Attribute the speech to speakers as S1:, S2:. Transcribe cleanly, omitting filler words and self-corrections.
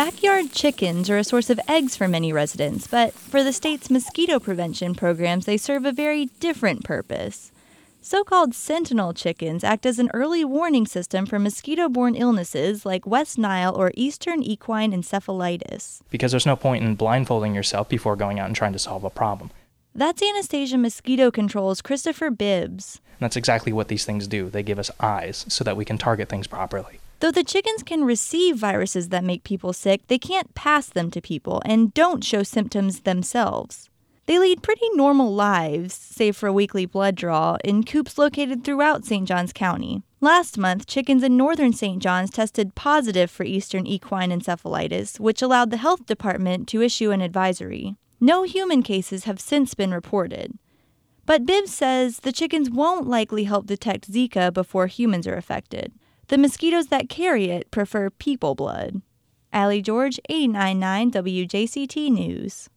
S1: Backyard chickens are a source of eggs for many residents, but for the state's mosquito prevention programs, they serve a very different purpose. So-called sentinel chickens act as an early warning system for mosquito-borne illnesses like West Nile or Eastern equine encephalitis.
S2: Because there's no point in blindfolding yourself before going out and trying to solve a problem.
S1: That's Anastasia Mosquito Control's Christopher Bibbs.
S2: And that's exactly what these things do. They give us eyes so that we can target things properly.
S1: Though the chickens can receive viruses that make people sick, they can't pass them to people and don't show symptoms themselves. They lead pretty normal lives, save for a weekly blood draw, in coops located throughout St. Johns County. Last month, chickens in northern St. Johns tested positive for Eastern equine encephalitis, which allowed the health department to issue an advisory. No human cases have since been reported. But Bibbs says the chickens won't likely help detect Zika before humans are affected. The mosquitoes that carry it prefer people blood. Allie George, 89.9 WJCT News.